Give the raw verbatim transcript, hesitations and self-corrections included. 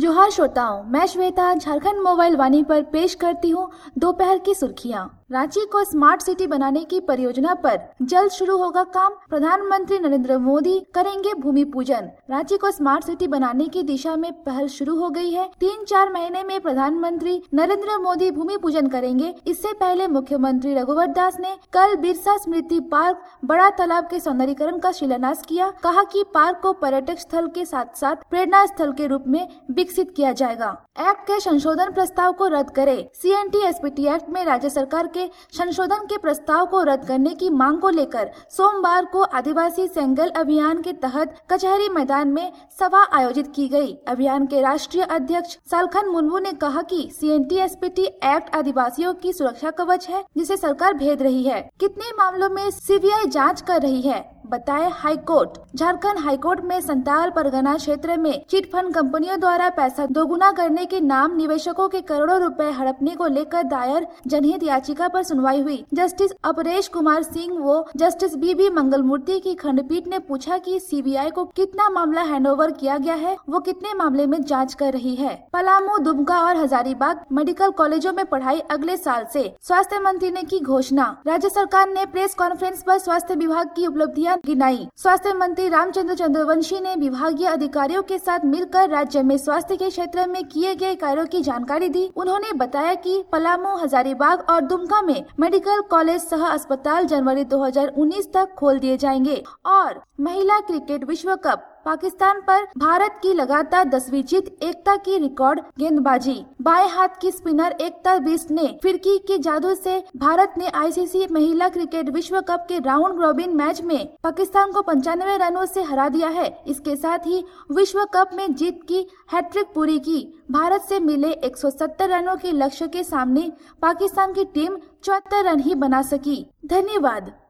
जोहार श्रोताओं, मैं श्वेता झारखंड मोबाइल वाणी पर पेश करती हूँ दोपहर की सुर्खियाँ। रांची को स्मार्ट सिटी बनाने की परियोजना पर जल्द शुरू होगा काम, प्रधानमंत्री नरेंद्र मोदी करेंगे भूमि पूजन। रांची को स्मार्ट सिटी बनाने की दिशा में पहल शुरू हो गई है। तीन चार महीने में प्रधानमंत्री नरेंद्र मोदी भूमि पूजन करेंगे। इससे पहले मुख्यमंत्री रघुवर दास ने कल बिरसा स्मृति पार्क बड़ा तालाब के सौंदर्यीकरण का शिलान्यास किया। कहा कि पार्क को पर्यटक स्थल के साथ साथ प्रेरणा स्थल के रूप में विकसित किया जाएगा। एक्ट के संशोधन प्रस्ताव को रद्द करे। C N T S P T act में राज्य सरकार के संशोधन के प्रस्ताव को रद्द करने की मांग को लेकर सोमवार को आदिवासी सेंगल अभियान के तहत कचहरी मैदान में सभा आयोजित की गई। अभियान के राष्ट्रीय अध्यक्ष सालखन मुर्मू ने कहा कि C N T S P T act आदिवासियों की सुरक्षा कवच है, जिसे सरकार भेद रही है। कितने मामलों में सी बी आई जाँच कर रही है, बताए हाईकोर्ट। झारखंड हाईकोर्ट में संताल परगना क्षेत्र में चिट फंड कंपनियों द्वारा पैसा दोगुना करने के नाम निवेशकों के करोड़ों रुपए हड़पने को लेकर दायर जनहित याचिका पर सुनवाई हुई। जस्टिस अपरेश कुमार सिंह व जस्टिस बी बी मंगलमूर्ति की खंडपीठ ने पूछा कि सी बी आई को कितना मामला हैंडओवर किया गया है, वो कितने मामले में जाँच कर रही है। पलामू, दुमका और हजारीबाग मेडिकल कॉलेजों में पढ़ाई अगले साल से, स्वास्थ्य मंत्री ने की घोषणा। राज्य सरकार ने प्रेस कॉन्फ्रेंस पर स्वास्थ्य विभाग की उपलब्धियां गिनाई। स्वास्थ्य मंत्री रामचंद्र चंद्रवंशी ने विभागीय अधिकारियों के साथ मिलकर राज्य में स्वास्थ्य के क्षेत्र में किए गए कार्यों की जानकारी दी। उन्होंने बताया कि पलामू, हजारीबाग और दुमका में मेडिकल कॉलेज सह अस्पताल जनवरी दो हज़ार उन्नीस तक खोल दिए जाएंगे। और महिला क्रिकेट विश्व कप, पाकिस्तान पर भारत की लगातार दसवीं जीत, एकता की रिकॉर्ड गेंदबाजी। बाएं हाथ की स्पिनर एकता बिष्ट ने फिरकी के जादू से भारत ने आई सी सी महिला क्रिकेट विश्व कप के राउंड रॉबिन मैच में पाकिस्तान को पंचानवे रनों से हरा दिया है। इसके साथ ही विश्व कप में जीत की हैट्रिक पूरी की। भारत से मिले एक सौ सत्तर रनों के लक्ष्य के सामने पाकिस्तान की टीम चौहत्तर रन ही बना सकी। धन्यवाद।